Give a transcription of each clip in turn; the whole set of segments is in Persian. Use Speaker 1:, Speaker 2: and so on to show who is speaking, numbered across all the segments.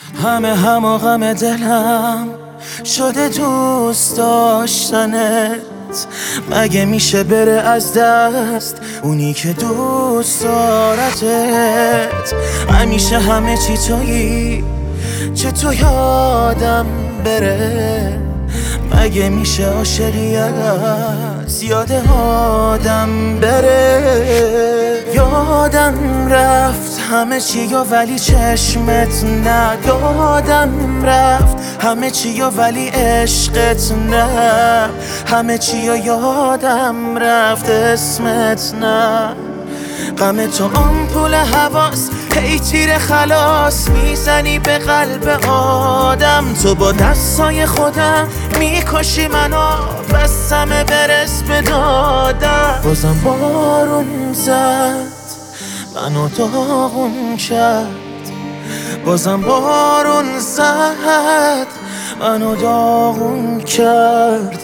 Speaker 1: همه غم دلم شده دوست داشتنت. مگه میشه بره از دست اونی که دوست دارتت؟ همیشه همه چی تویی، چه تو یادم بره؟ مگه میشه عاشقی از یاد آدم بره؟ یادم رفت همه چی ولی چشمت نه. یادم رفت همه چی ولی عشقت نه. همه چی یادم رفت اسمت نه. غم تو آمپول حواس، هی تیر خلاص میزنی به قلب آدم. تو با دستای خودم میکشی منو، بستم برس به دادم. بازم بارون زد منو داغون کرد. بازم بارون زد منو داغون کرد.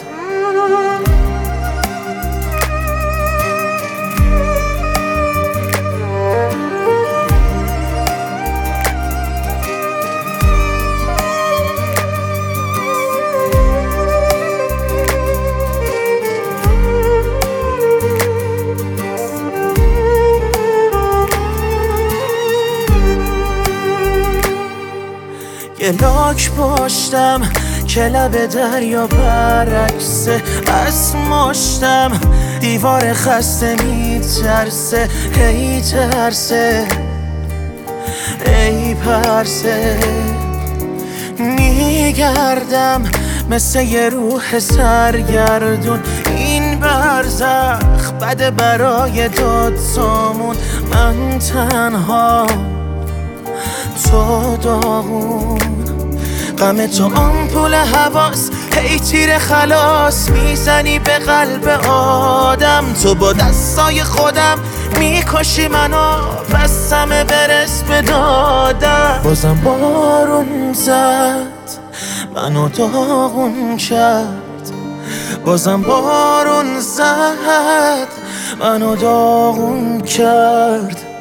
Speaker 1: یه لاک پشتم که لب دریا برعکسه. از مشتم دیوار خسته میترسه، هی ترسه ای پرسه. میگردم مثل یه روح سرگردون، این برزخ بده برای دوتامون. من تنها تو داغون. غم تو آمپول حواس، هی تیر خلاص میزنی به قلب آدم. تو با دستای خودم میکشی منو، بستم برس به دادم. بازم بارون زد منو داغون کرد. بازم بارون زد منو داغون کرد.